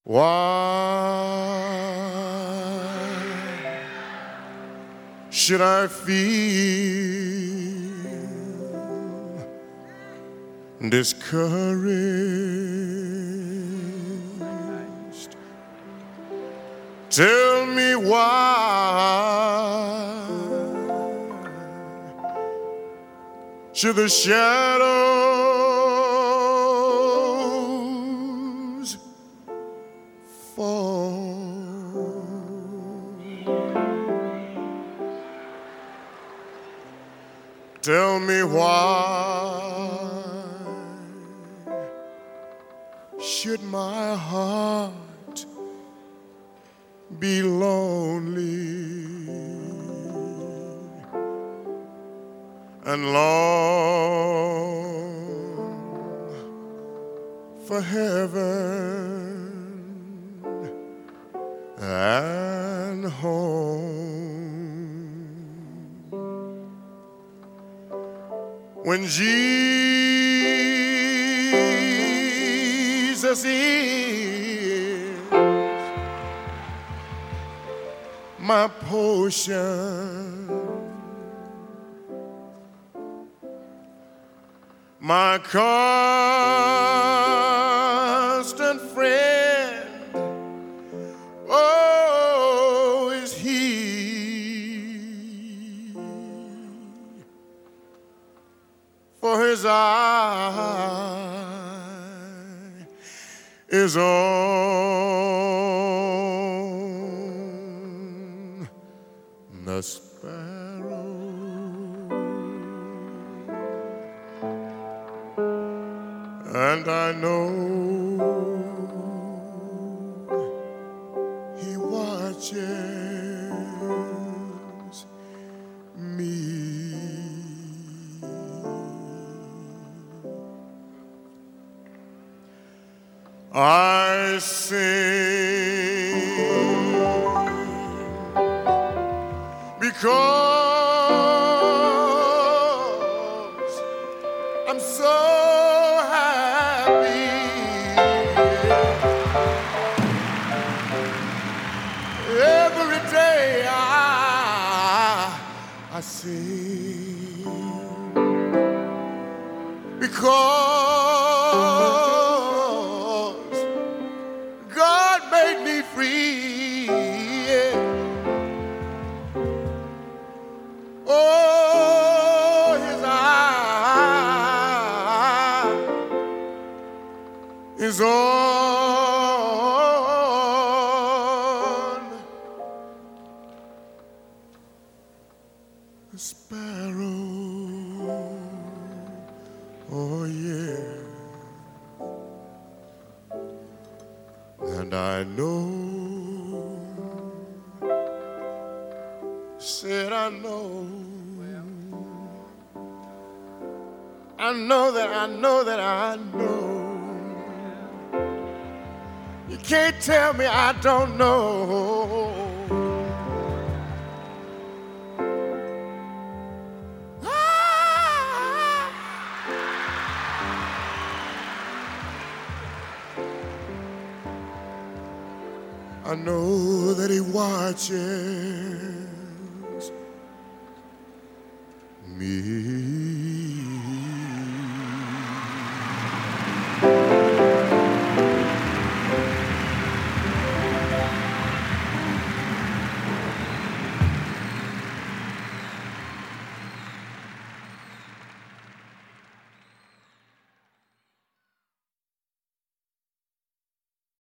Why should I feel discouraged? Tell me why should the shadows fall? Tell me why should my heart be lonely and long for heaven and home? When Jesus is my portion, my constant friend, oh, is He. For His eye is on the sparrow, and I know He watches me. I sing because I'm so happy. Every day I sing because God made me free. Yeah. Oh, His eye is on the sparrow. Oh, yeah. And I know, said I know that I know that I know. You can't tell me I don't know. I know that He watches me.